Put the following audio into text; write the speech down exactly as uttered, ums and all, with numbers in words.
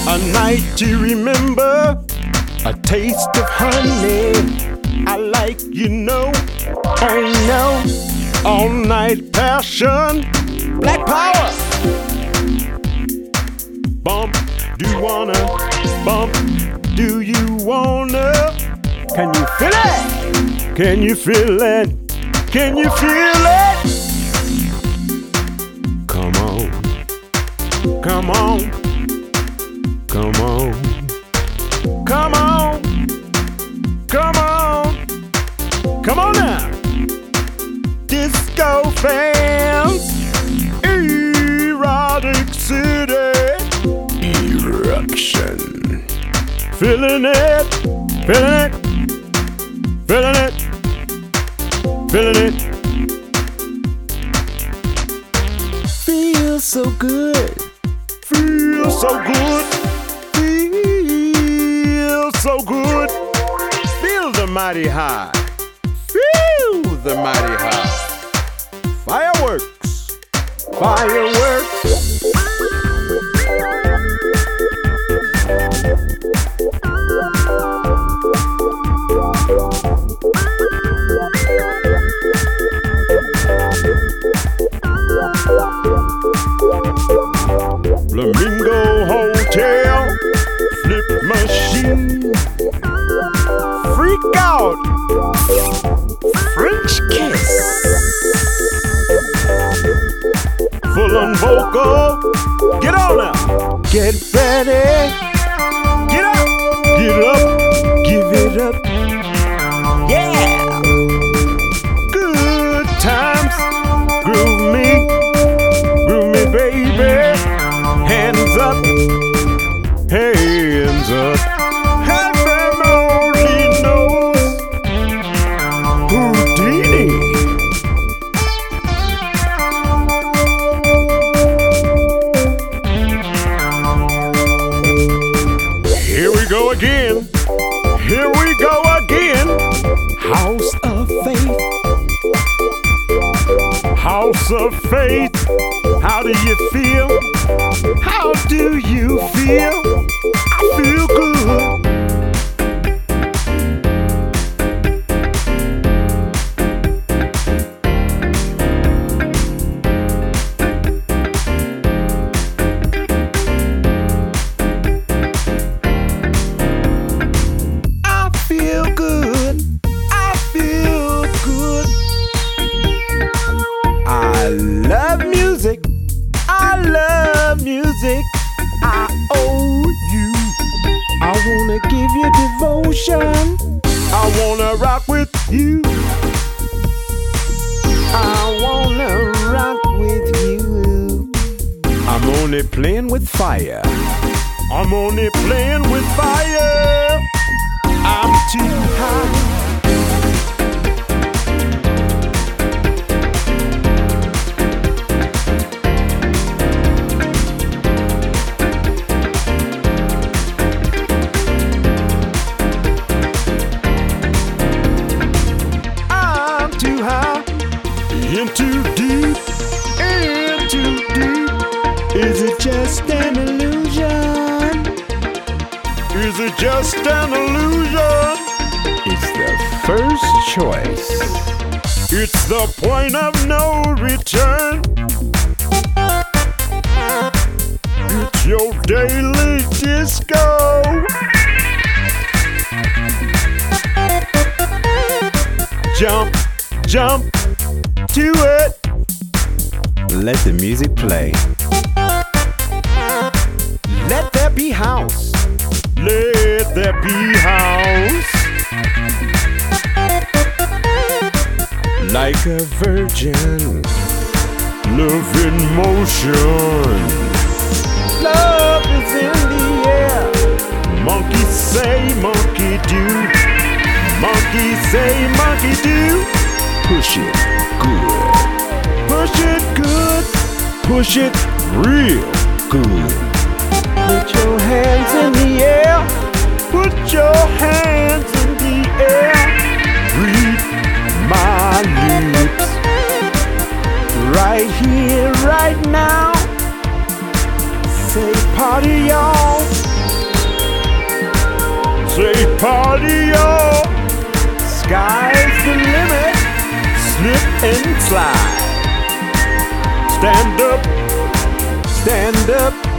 A night to remember, a taste of honey. I like, you know, oh no, all night passion, black power. Bump, do you wanna, bump, do you wanna? Can you feel it? Can you feel it? Can you feel it? Come on, come on, come on, come on, come on, come on now. Disco fans, erotic city, eruption. Feeling it, feeling it, feeling it, feeling it. Feels so good, feels so good, feels so good. Feel the mighty high, feel the mighty high. Fireworks, fireworks. Flamingo Hotel, flip machine, freak out, French kiss, full on vocal, get on now, get ready, get up, get up, give it up, yeah, good times, groove me, groove me baby. Hands up, hands up. Heaven only knows Houdini. Here we go again. Here we go again. House of faith. House of faith. How do you feel? How do you feel? I feel good. I feel good. I feel good. I love music. I love music. I owe you. I wanna give you devotion. I wanna rock with you. I wanna rock with you. I'm only playing with fire. I'm only playing with fire. I'm too high. In too deep, in too deep. Is it just an illusion? Is it just an illusion? It's the first choice. It's the point of no return. It's your daily disco. Jump, jump to it. Let the music play. Let there be house. Let there be house. Like a virgin, love in motion. Love is in the air. Monkey say, monkey do. Monkey say, monkey do. Push it good. Push it good. Push it real good. Put your hands in the air. Put your hands in the air. Read my lips. Right here, right now. Say party, y'all. party, y'all. Sky's the limit. Slip and slide. Stand up, stand up.